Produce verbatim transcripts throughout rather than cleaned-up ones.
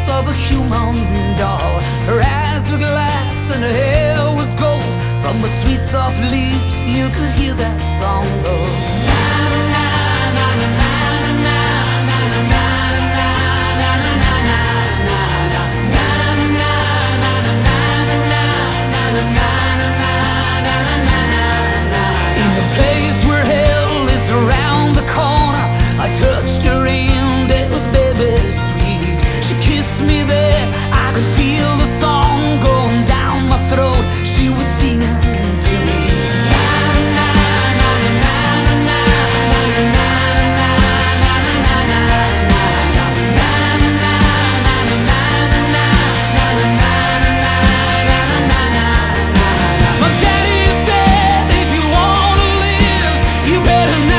face of a human doll. Her eyes were glass and her hair was gold. From her sweet soft lips you could hear that song go. Na na na na na na na na na. Around the corner, I touched her and it was baby sweet. She kissed me there, I could feel the song going down my throat. She was singing to me. My daddy said, if you wanna live, you better not.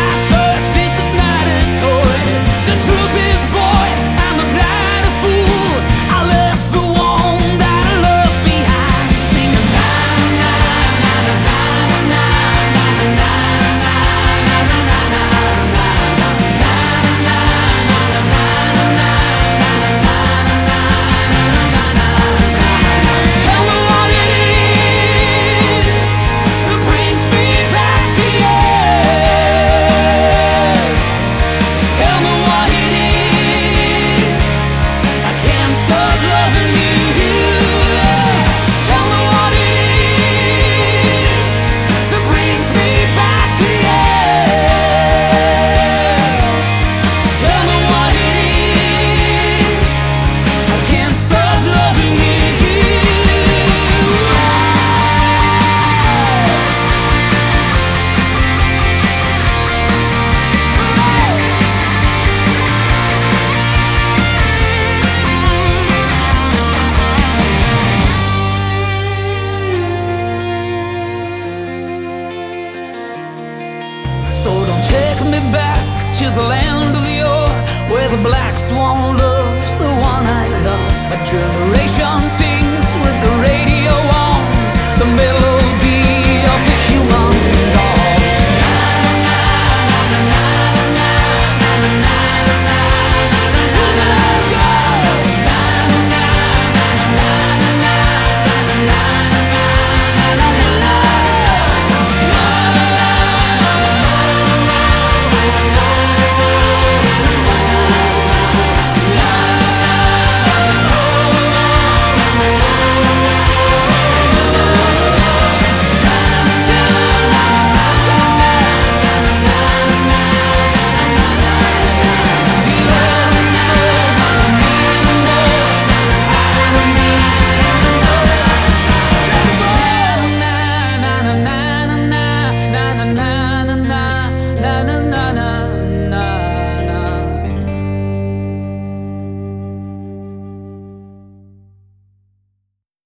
So don't take me back to the land of yore, where the black swan loves the one I lost. A generation